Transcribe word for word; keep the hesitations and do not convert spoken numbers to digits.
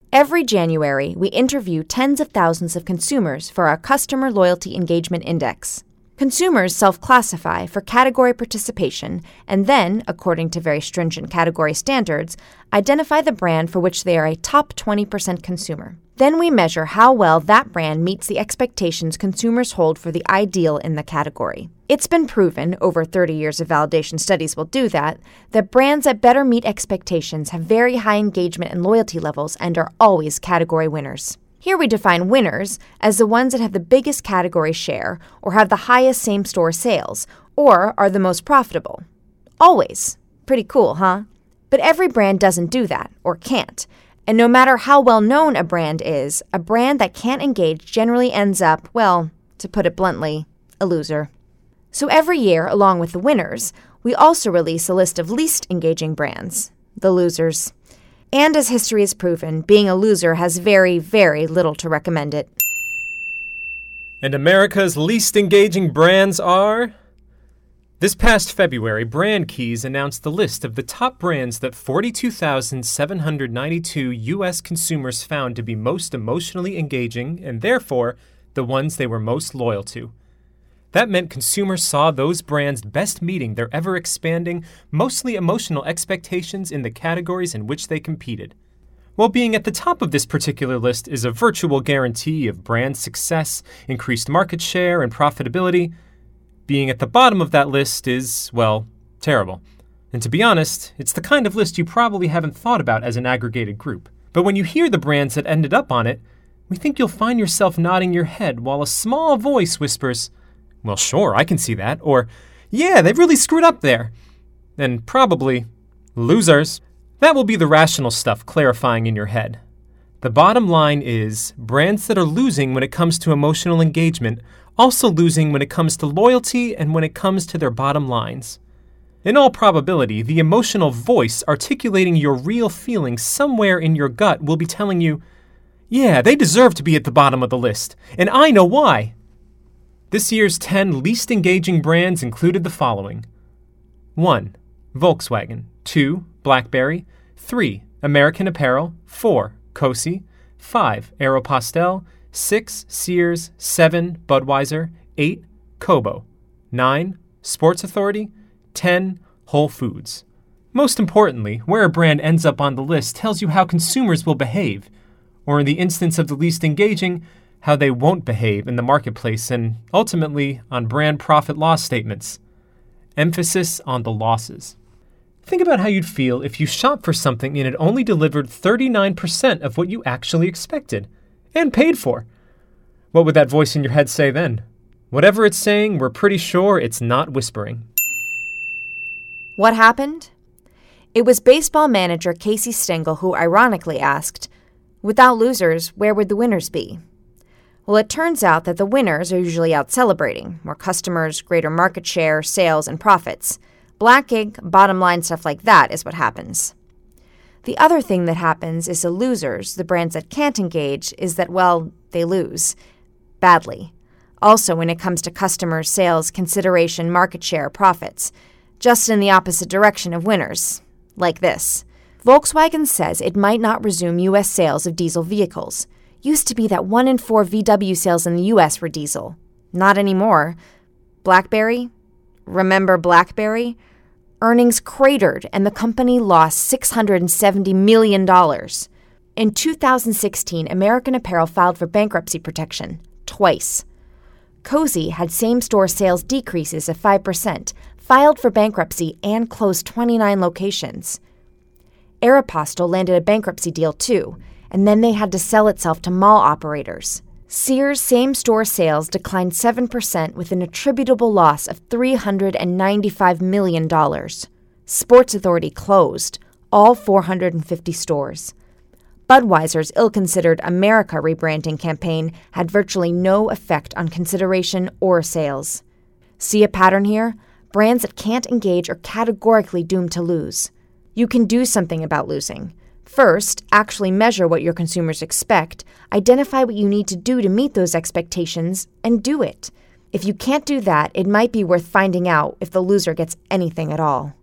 Every January, we interview tens of thousands of consumers for our Customer Loyalty Engagement Index. Consumers self-classify for category participation and then, according to very stringent category standards, identify the brand for which they are a top twenty percent consumer. Then we measure how well that brand meets the expectations consumers hold for the ideal in the category. It's been proven, over thirty years of validation studies will do that, that brands that better meet expectations have very high engagement and loyalty levels and are always category winners. Here we define winners as the ones that have the biggest category share, or have the highest same-store sales, or are the most profitable. Always. Pretty cool, huh? But every brand doesn't do that, or can't. And no matter how well-known a brand is, a brand that can't engage generally ends up, well, to put it bluntly, a loser. So every year, along with the winners, we also release a list of least engaging brands, the losers. And as history has proven, being a loser has very, very little to recommend it. And America's least engaging brands are... This past February, BrandKeys announced the list of the top brands that forty-two thousand seven hundred ninety-two U S consumers found to be most emotionally engaging and therefore the ones they were most loyal to. That meant consumers saw those brands best meeting their ever-expanding, mostly emotional expectations in the categories in which they competed. While being at the top of this particular list is a virtual guarantee of brand success, increased market share, and profitability, being at the bottom of that list is, well, terrible. And to be honest, it's the kind of list you probably haven't thought about as an aggregated group. But when you hear the brands that ended up on it, we think you'll find yourself nodding your head while a small voice whispers, "Well, sure, I can see that," or, "Yeah, they've really screwed up there." And probably, "Losers." That will be the rational stuff clarifying in your head. The bottom line is, brands that are losing when it comes to emotional engagement also losing when it comes to loyalty and when it comes to their bottom lines. In all probability, the emotional voice articulating your real feelings somewhere in your gut will be telling you, "Yeah, they deserve to be at the bottom of the list, and I know why." This year's ten least engaging brands included the following. one. Volkswagen. two. BlackBerry. three. American Apparel. four. Cosi. five. Aeropostale. six. Sears. seven. Budweiser. eight. Kobo. nine. Sports Authority. ten. Whole Foods. Most importantly, where a brand ends up on the list tells you how consumers will behave, or in the instance of the least engaging, how they won't behave in the marketplace and, ultimately, on brand profit loss statements. Emphasis on the losses. Think about how you'd feel if you shopped for something and it only delivered thirty-nine percent of what you actually expected, and paid for. What would that voice in your head say then? Whatever it's saying, we're pretty sure it's not whispering. What happened? It was baseball manager Casey Stengel who ironically asked, "Without losers, where would the winners be?" Well, it turns out that the winners are usually out celebrating, more customers, greater market share, sales, and profits. Black ink, bottom line stuff like that is what happens. The other thing that happens is the losers, the brands that can't engage, is that, well, they lose. Badly. Also when it comes to customers, sales, consideration, market share, profits. Just in the opposite direction of winners. Like this. Volkswagen says it might not resume U S sales of diesel vehicles. Used to be that one in four V W sales in the U S were diesel. Not anymore. BlackBerry? Remember BlackBerry? Earnings cratered and the company lost six hundred seventy million dollars. In two thousand sixteen, American Apparel filed for bankruptcy protection. Twice. Cosi had same-store sales decreases of five percent, filed for bankruptcy, and closed twenty-nine locations. Aeropostale landed a bankruptcy deal too, and then they had to sell itself to mall operators. Sears' same-store sales declined seven percent with an attributable loss of three hundred ninety-five million dollars. Sports Authority closed, all four hundred fifty stores. Budweiser's ill-considered America rebranding campaign had virtually no effect on consideration or sales. See a pattern here? Brands that can't engage are categorically doomed to lose. You can do something about losing. First, actually measure what your consumers expect, identify what you need to do to meet those expectations, and do it. If you can't do that, it might be worth finding out if the loser gets anything at all.